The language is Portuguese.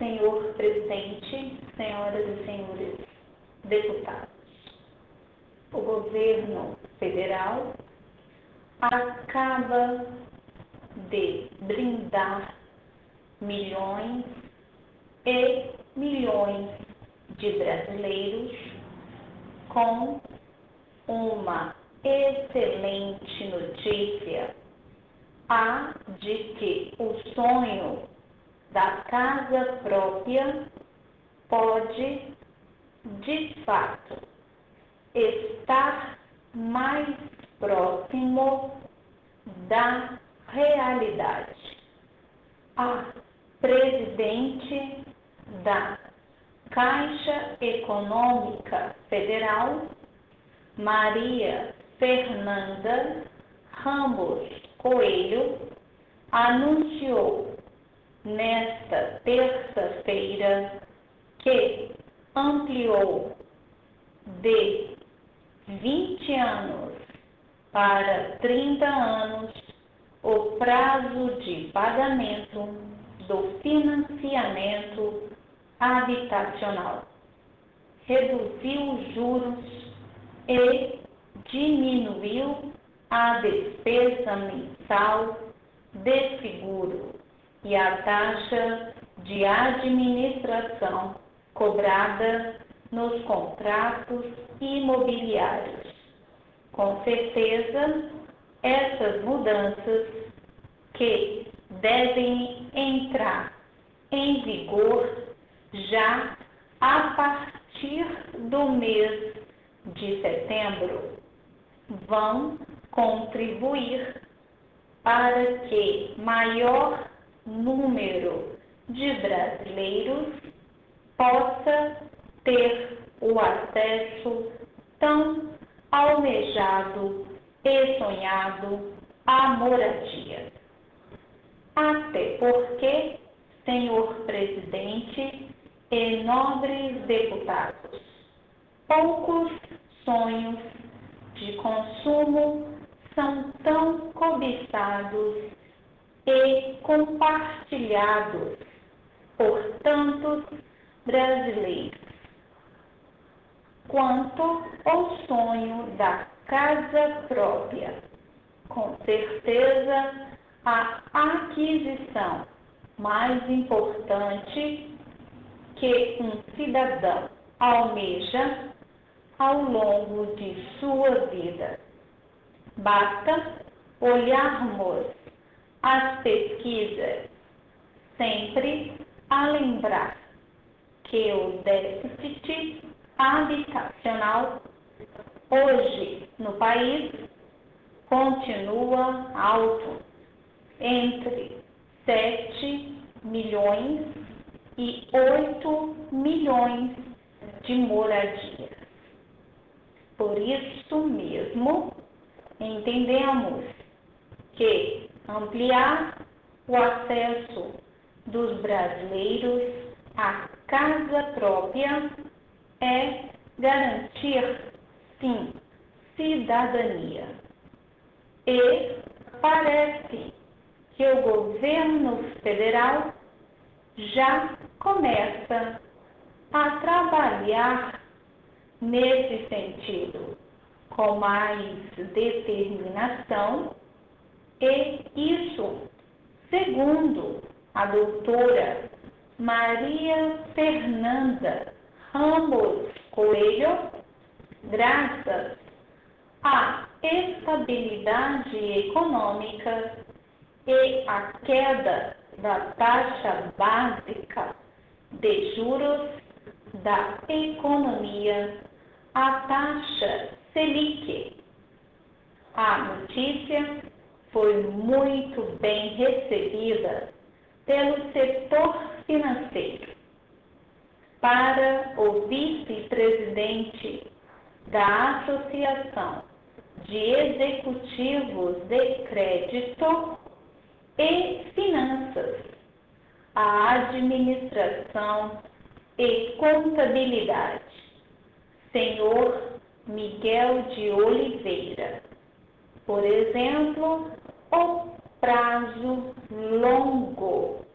senhor presidente, senhoras e senhores deputados. O governo federal acaba de brindar milhões e milhões de brasileiros com uma excelente notícia, a de que o sonho da casa própria pode, de fato, estar mais próximo da realidade. A presidente da Caixa Econômica Federal, Maria Fernanda Ramos Coelho, anunciou nesta terça-feira que ampliou de 20 anos para 30 anos o prazo de pagamento do financiamento habitacional, reduziu os juros e diminuiu a despesa mensal de seguro e a taxa de administração cobrada nos contratos imobiliários. Com certeza, essas mudanças que devem entrar em vigor já a partir do mês de setembro vão contribuir para que maior número de brasileiros possa ter o acesso tão almejado e sonhado à moradia. Até porque, senhor presidente e nobres deputados, poucos sonhos de consumo são tão cobiçados e compartilhados por tantos brasileiros quanto o sonho da casa própria. Com certeza, a aquisição mais importante que um cidadão almeja ao longo de sua vida. Basta olharmos as pesquisas sempre a lembrar que o déficit habitacional hoje no país continua alto, entre 7 milhões e 8 milhões de moradias. Por isso mesmo, entendemos que ampliar o acesso dos brasileiros à casa própria é garantir, sim, cidadania. E parece que o governo federal já começa a trabalhar nesse sentido, com mais determinação, e isso, segundo a doutora Maria Fernanda Ramos Coelho, graças à estabilidade econômica e à queda da taxa básica de juros da economia, a taxa Selic. A notícia foi muito bem recebida pelo setor financeiro. Para o vice-presidente da Associação de Executivos de Crédito e Finanças, a Administração e Contabilidade, senhor Miguel de Oliveira. Por exemplo, o prazo longo